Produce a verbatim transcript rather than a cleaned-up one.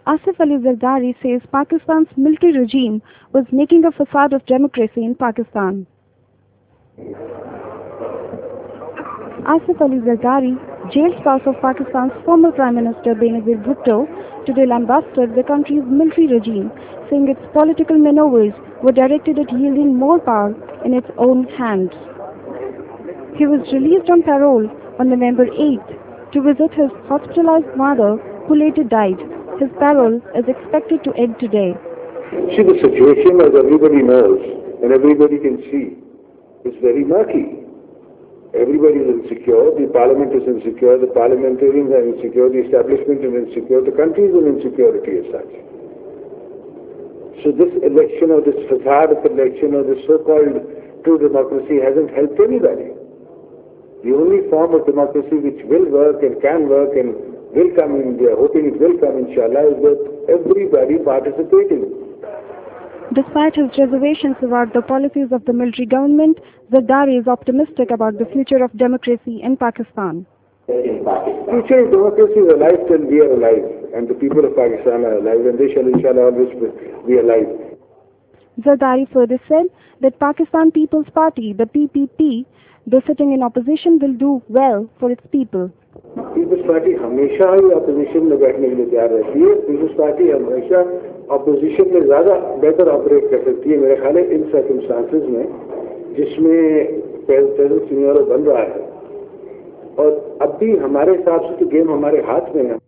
Asif Ali Zardari says Pakistan's military regime was making a facade of democracy in Pakistan. Asif Ali Zardari, jailed spouse of Pakistan's former Prime Minister Benazir Bhutto, today lambasted the country's military regime, saying its political maneuvers were directed at yielding more power in its own hands. He was released on parole on November eighth to visit his hospitalized mother, who later died. His parole is expected to end today. See, the situation, as everybody knows and everybody can see, is very murky. Everybody is insecure, the parliament is insecure, the parliamentarians are insecure, the establishment is insecure, the country is in insecurity as such. So this election or this facade of election or this so-called true democracy hasn't helped anybody. The only form of democracy which will work and can work and will come in, we are hoping it will come inshallah, is with everybody participating. Despite his reservations about the policies of the military government, Zardari is optimistic about the future of democracy in Pakistan. Future of democracy is alive till we are alive, and the people of Pakistan are alive, and they shall inshallah always be alive. Zardari further said that Pakistan People's Party, the P P P, though sitting in opposition, will do well for its people. People's party हमेशा ही opposition में बैठने के लिए तैयार रहती है. Peoples party हमेशा अपोजिशन में ज़्यादा बेहतर ऑपरेट कर सकती है मेरे ख्याल है इन सर्कमस्टांसेस में जिसमें प्रेसिडेंट सिनेरियो बन रहा है. और अब भी हमारे हिसाब से तो गेम हमारे हाथ में है.